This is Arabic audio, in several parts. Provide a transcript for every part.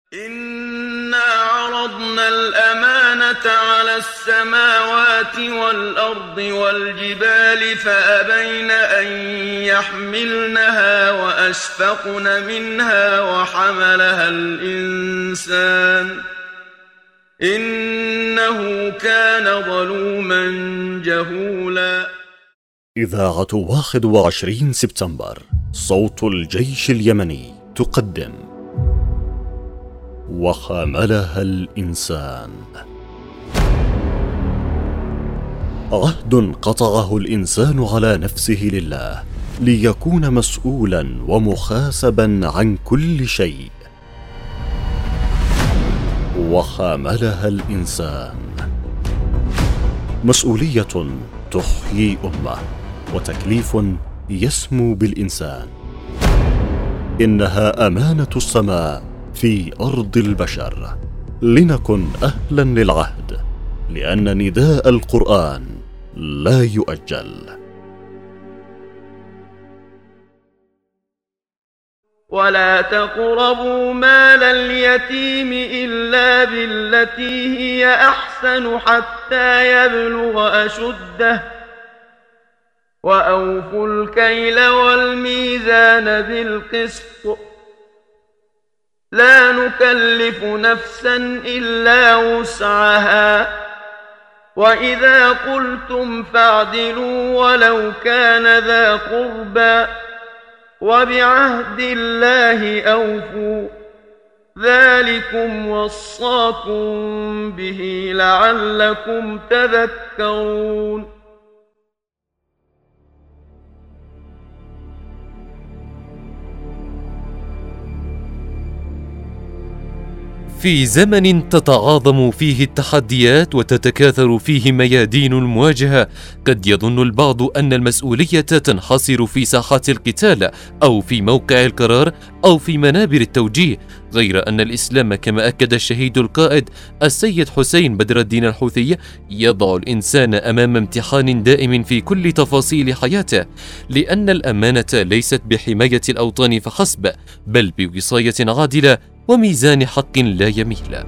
إنا عرضنا الأمانة على السماوات والأرض والجبال فأبين أن يحملنها وأشفقن منها وحملها الإنسان إنه كان ظلوما جهولا. إذاعة 21 سبتمبر صوت الجيش اليمني تقدم وحملها الإنسان. عهد قطعه الإنسان على نفسه لله ليكون مسؤولا ومحاسبا عن كل شيء. وحملها الإنسان، مسؤولية تحيي أمة وتكليف يسمو بالإنسان. إنها أمانة السماء في أرض البشر، لنكن أهلا للعهد، لأن نداء القرآن لا يؤجل. ولا تقربوا مال اليتيم إلا بالتي هي أحسن حتى يبلغ أشده وأوفوا الكيل والميزان بالقسط لا نكلف نفسا إلا وسعها وإذا قلتم فاعدلوا ولو كان ذا قربى وبعهد الله أوفوا ذلكم وصاكم به لعلكم تذكرون. في زمن تتعاظم فيه التحديات وتتكاثر فيه ميادين المواجهة، قد يظن البعض أن المسؤولية تنحصر في ساحات القتال أو في موقع القرار أو في منابر التوجيه، غير أن الإسلام كما أكد الشهيد القائد السيد حسين بدر الدين الحوثي يضع الإنسان أمام امتحان دائم في كل تفاصيل حياته، لأن الأمانة ليست بحماية الأوطان فحسب، بل بوصاية عادلة وميزان حق لا يميل.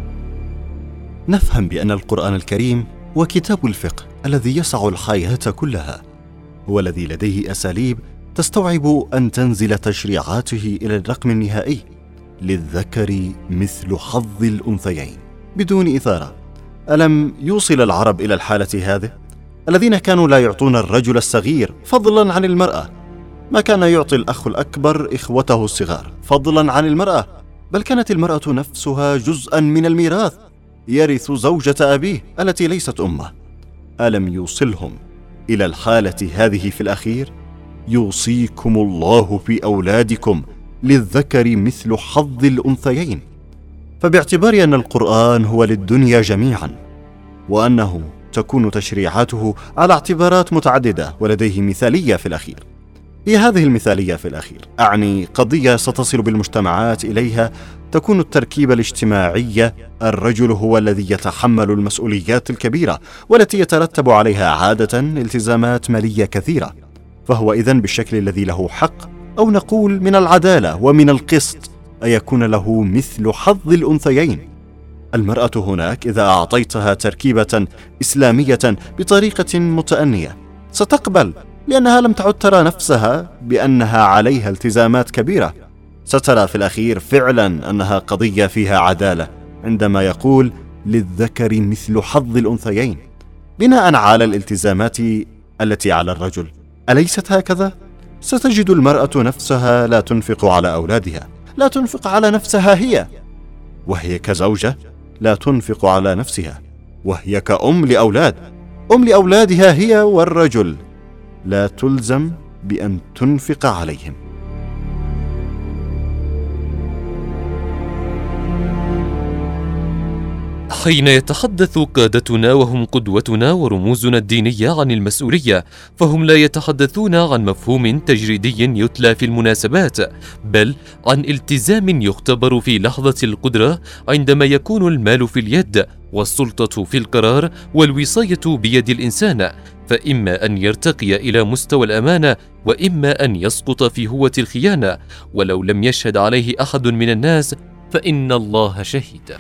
نفهم بأن القرآن الكريم هو كتاب الفقه الذي يسع الحياة كلها، هو الذي لديه أساليب تستوعب أن تنزل تشريعاته إلى الرقم النهائي: للذكر مثل حظ الأنثيين، بدون إثارة. ألم يوصل العرب إلى الحالة هذه؟ الذين كانوا لا يعطون الرجل الصغير فضلا عن المرأة، ما كان يعطي الأخ الأكبر إخوته الصغار فضلا عن المرأة، بل كانت المرأة نفسها جزءا من الميراث، يرث زوجة أبيه التي ليست أمه. ألم يوصلهم إلى الحالة هذه في الأخير؟ يوصيكم الله في أولادكم للذكر مثل حظ الأنثيين. فباعتبار أن القرآن هو للدنيا جميعا، وأنه تكون تشريعاته على اعتبارات متعددة ولديه مثالية في الأخير، هي هذه المثالية في الأخير أعني قضية ستصل بالمجتمعات إليها تكون التركيبة الاجتماعية. الرجل هو الذي يتحمل المسؤوليات الكبيرة والتي يترتب عليها عادة التزامات مالية كثيرة، فهو إذن بالشكل الذي له حق، أو نقول من العدالة ومن القسط، أن يكون له مثل حظ الأنثيين. المرأة هناك إذا أعطيتها تركيبة إسلامية بطريقة متأنية ستقبل، لأنها لم تعد ترى نفسها بأنها عليها التزامات كبيرة، سترى في الأخير فعلا أنها قضية فيها عدالة عندما يقول للذكر مثل حظ الأنثيين بناء على الالتزامات التي على الرجل. أليست هكذا؟ ستجد المرأة نفسها لا تنفق على أولادها، لا تنفق على نفسها هي، وهي كزوجة لا تنفق على نفسها، وهي كأم لأولاد، أم لأولادها هي، والرجل لا تلزم بأن تنفق عليهم. حين يتحدث قادتنا وهم قدوتنا ورموزنا الدينية عن المسؤولية، فهم لا يتحدثون عن مفهوم تجريدي يتلى في المناسبات، بل عن التزام يختبر في لحظة القدرة عندما يكون المال في اليد والسلطة في القرار والوصاية بيد الإنسان، فإما أن يرتقي إلى مستوى الأمانة وإما أن يسقط في هوة الخيانة، ولو لم يشهد عليه أحد من الناس فإن الله شهيد.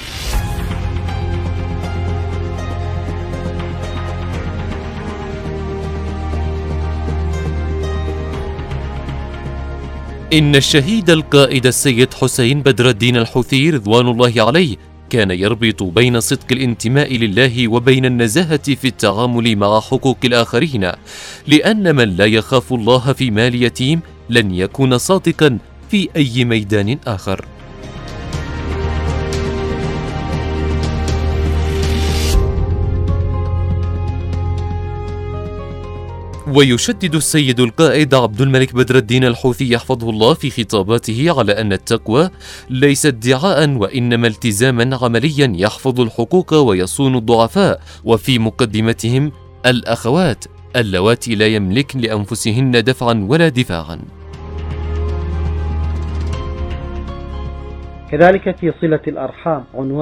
إن الشهيد القائد السيد حسين بدر الدين الحوثي رضوان الله عليه كان يربط بين صدق الانتماء لله وبين النزاهة في التعامل مع حقوق الآخرين، لأن من لا يخاف الله في مال يتيم لن يكون صادقا في أي ميدان آخر. ويشدد السيد القائد عبد الملك بدر الدين الحوثي يحفظه الله في خطاباته على أن التقوى ليس ادعاء وإنما التزاما عمليا يحفظ الحقوق ويصون الضعفاء، وفي مقدمتهم الأخوات اللواتي لا يملكن لأنفسهن دفعا ولا دفاعا. كذلك في صلة الأرحام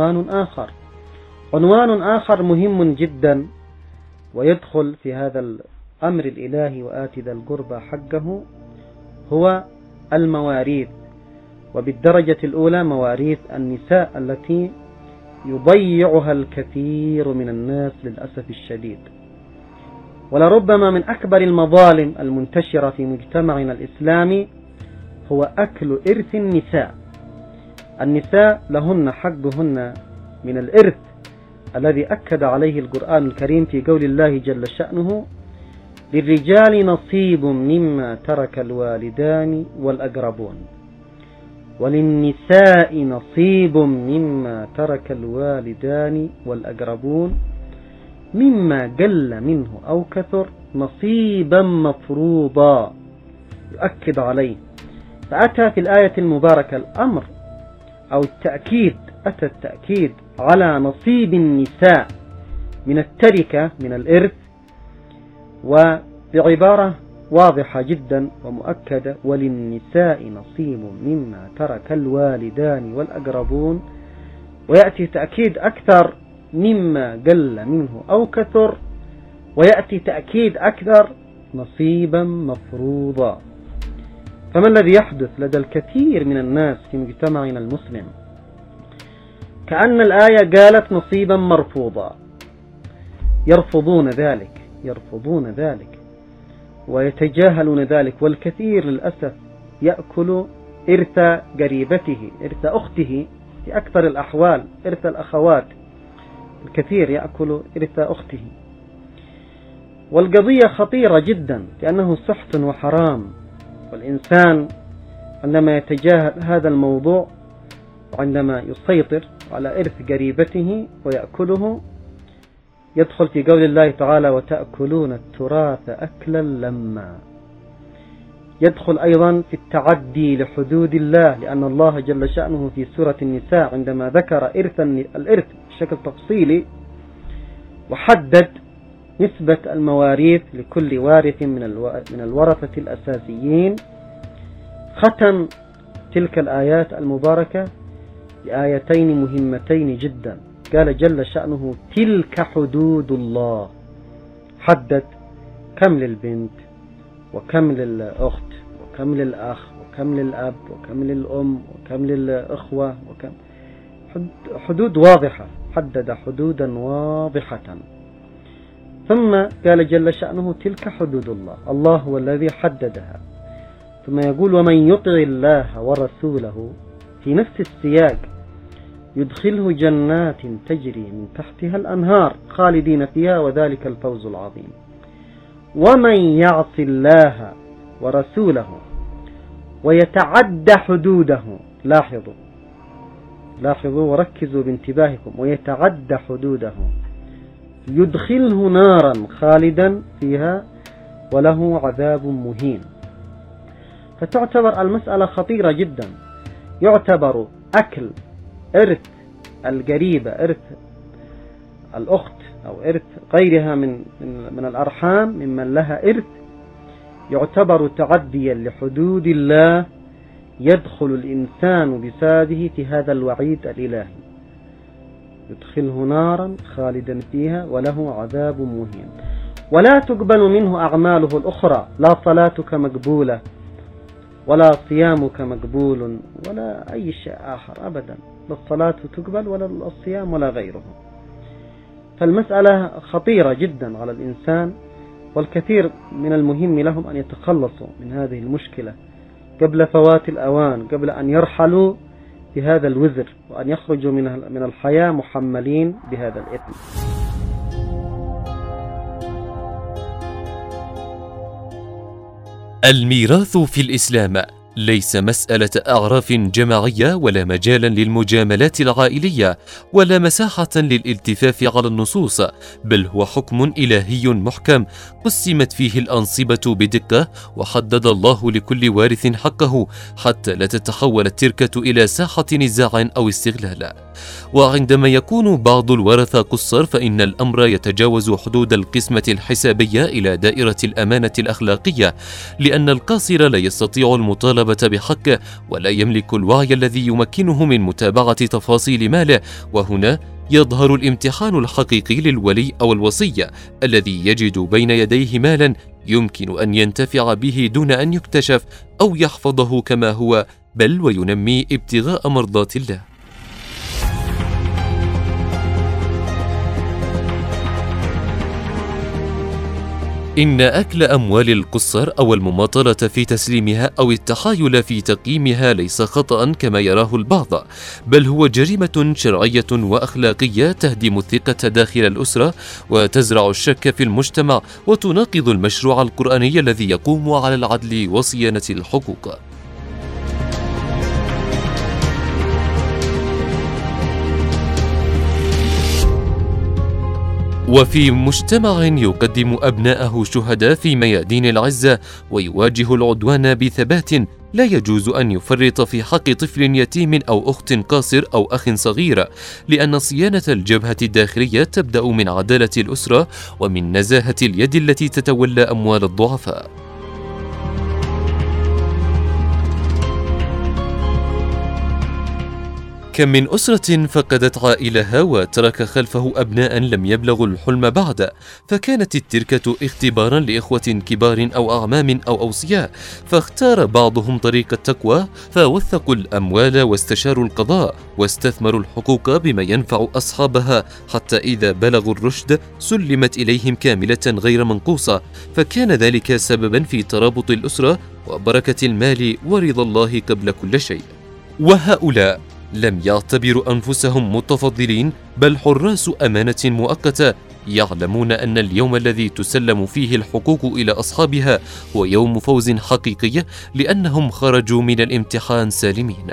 عنوان آخر مهم جدا ويدخل في هذا الأمر الإلهي وآت ذا القربى حقه، هو المواريث، وبالدرجة الأولى مواريث النساء التي يضيعها الكثير من الناس للأسف الشديد. ولربما من أكبر المظالم المنتشرة في مجتمعنا الإسلامي هو أكل إرث النساء. النساء لهن حقهن من الإرث الذي أكد عليه القرآن الكريم في قول الله جل شأنه: للرجال نصيب مما ترك الوالدان والأقربون، وللنساء نصيب مما ترك الوالدان والأقربون مما قل منه أو كثر نصيبا مفروضا، يؤكد عليه. فأتى في الآية المباركة الأمر أو التأكيد، أتى التأكيد على نصيب النساء من التركة من الإرث، وبعبارة واضحة جدا ومؤكدة: وللنساء نصيب مما ترك الوالدان والأقربون، ويأتي تأكيد أكثر مما قل منه أو كثر، ويأتي تأكيد أكثر نصيبا مفروضا. فما الذي يحدث لدى الكثير من الناس في مجتمعنا المسلم؟ كأن الآية قالت نصيبا مرفوضا، يرفضون ذلك ويتجاهلون ذلك، والكثير للأسف يأكل إرث قريبته، إرث أخته، في أكثر الأحوال إرث الأخوات، الكثير يأكل إرث أخته. والقضية خطيرة جدا لأنه سحت وحرام، والإنسان عندما يتجاهل هذا الموضوع وعندما يسيطر على إرث قريبته ويأكله يدخل في قول الله تعالى: وتأكلون التراث أكلا لما. يدخل أيضا في التعدي لحدود الله، لأن الله جل شأنه في سورة النساء عندما ذكر الإرث بشكل تفصيلي وحدد نسبة المواريث لكل وارث من الورثة الأساسيين، ختم تلك الآيات المباركة بآيتين مهمتين جدا. قال جل شأنه: تلك حدود الله. حدد كم للبنت وكم للأخت وكم للأخ وكم للأب وكم للأم وكم للأخوة، وكم حدود واضحة، حدد حدودا واضحة. ثم قال جل شأنه: تلك حدود الله، الله هو الذي حددها. ثم يقول: ومن يطع الله ورسوله، في نفس السياق يدخله جنات تجري من تحتها الأنهار خالدين فيها وذلك الفوز العظيم. ومن يعص الله ورسوله ويتعد حدوده، لاحظوا وركزوا بانتباهكم، ويتعد حدوده يدخله نارا خالدا فيها وله عذاب مهين. فتعتبر المسألة خطيرة جدا. يعتبر أكل إرث القريبة، إرث الأخت أو إرث غيرها من الأرحام ممن لها إرث، يعتبر تعديا لحدود الله، يدخل الإنسان بسببه في هذا الوعيد الإلهي: يدخله نارا خالدا فيها وله عذاب مهين، ولا تقبل منه أعماله الأخرى، لا صلاتك مقبولة ولا صيامك مقبول ولا أي شيء آخر أبدا، لا الصلاة تقبل ولا الصيام ولا غيره. فالمسألة خطيرة جدا على الإنسان، والكثير من المهم لهم أن يتخلصوا من هذه المشكلة قبل فوات الأوان، قبل أن يرحلوا بهذا الوزر وأن يخرجوا من الحياة محملين بهذا الإثم. الميراث في الإسلام ليس مسألة أعراف جماعية ولا مجالا للمجاملات العائلية ولا مساحة للالتفاف على النصوص، بل هو حكم إلهي محكم قسمت فيه الأنصبة بدقة، وحدد الله لكل وارث حقه حتى لا تتحول التركة إلى ساحة نزاع أو استغلال. وعندما يكون بعض الورثة قصر فإن الأمر يتجاوز حدود القسمة الحسابية إلى دائرة الأمانة الأخلاقية، لأن القاصر لا يستطيع المطالبة بحقه ولا يملك الوعي الذي يمكنه من متابعة تفاصيل ماله. وهنا يظهر الامتحان الحقيقي للولي أو الوصي الذي يجد بين يديه مالا يمكن أن ينتفع به دون أن يكتشف أو يحفظه كما هو، بل وينمي ابتغاء مرضات الله. إن أكل أموال القصر أو المماطلة في تسليمها أو التحايل في تقييمها ليس خطأ كما يراه البعض، بل هو جريمة شرعية وأخلاقية تهدم الثقة داخل الأسرة وتزرع الشك في المجتمع وتناقض المشروع القرآني الذي يقوم على العدل وصيانة الحقوق. وفي مجتمع يقدم أبناءه شهداء في ميادين العزة ويواجه العدوان بثبات، لا يجوز أن يفرط في حق طفل يتيم أو أخت قاصر أو أخ صغير، لأن صيانة الجبهة الداخلية تبدأ من عدالة الأسرة ومن نزاهة اليد التي تتولى أموال الضعفاء. كم من أسرة فقدت عائلها وترك خلفه أبناء لم يبلغوا الحلم بعد، فكانت التركة اختبارا لإخوة كبار أو أعمام أو أوصياء، فاختار بعضهم طريق التقوى فوثقوا الأموال واستشاروا القضاء واستثمروا الحقوق بما ينفع أصحابها، حتى إذا بلغوا الرشد سلمت إليهم كاملة غير منقوصة، فكان ذلك سببا في ترابط الأسرة وبركة المال ورضا الله قبل كل شيء. وهؤلاء لم يعتبروا أنفسهم متفضلين، بل حراس أمانة مؤقتة، يعلمون أن اليوم الذي تسلم فيه الحقوق إلى أصحابها هو يوم فوز حقيقي، لأنهم خرجوا من الامتحان سالمين.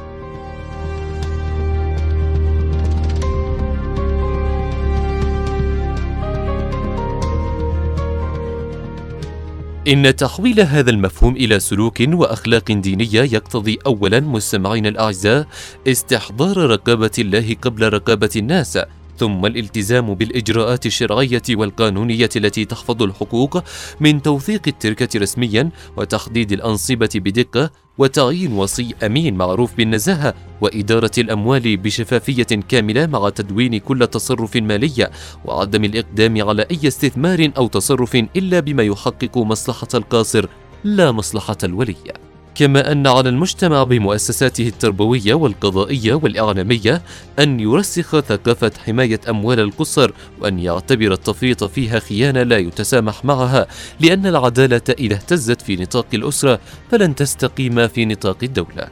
إن تحويل هذا المفهوم إلى سلوك وأخلاق دينية يقتضي أولا مستمعين الأعزاء استحضار رقابة الله قبل رقابة الناس، ثم الالتزام بالإجراءات الشرعية والقانونية التي تحفظ الحقوق، من توثيق التركة رسميا وتحديد الأنصبة بدقة وتعيين وصي أمين معروف بالنزاهة وإدارة الأموال بشفافية كاملة مع تدوين كل تصرف مالي وعدم الإقدام على أي استثمار أو تصرف إلا بما يحقق مصلحة القاصر لا مصلحة الولي. كما أن على المجتمع بمؤسساته التربوية والقضائية والإعلامية أن يرسخ ثقافة حماية أموال القصر، وأن يعتبر التفريط فيها خيانة لا يتسامح معها، لأن العدالة إذا اهتزت في نطاق الأسرة فلن تستقيم في نطاق الدولة.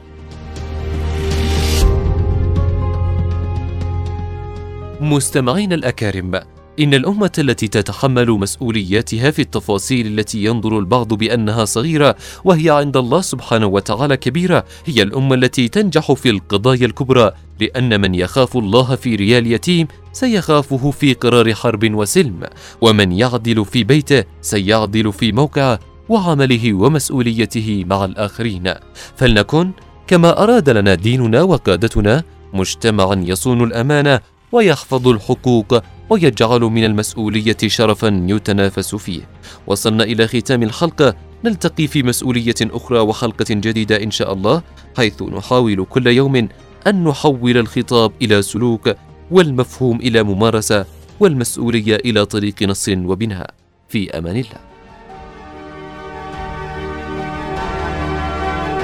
مستمعين الأكارم، إن الأمة التي تتحمل مسؤولياتها في التفاصيل التي ينظر البعض بأنها صغيرة وهي عند الله سبحانه وتعالى كبيرة هي الأمة التي تنجح في القضايا الكبرى، لأن من يخاف الله في ريال يتيم سيخافه في قرار حرب وسلم، ومن يعدل في بيته سيعدل في موقعه وعمله ومسؤوليته مع الآخرين. فلنكن كما أراد لنا ديننا وقادتنا مجتمعا يصون الأمانة ويحفظ الحقوق ويجعل من المسؤولية شرفا يتنافس فيه. وصلنا إلى ختام الحلقة، نلتقي في مسؤولية أخرى وحلقة جديدة إن شاء الله، حيث نحاول كل يوم أن نحول الخطاب إلى سلوك، والمفهوم إلى ممارسة، والمسؤولية إلى طريق نصر وبناء. في أمان الله.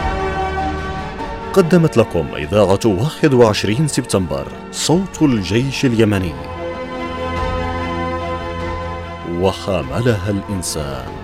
قدمت لكم إذاعة 21 سبتمبر صوت الجيش اليمني، وحاملها الإنسان.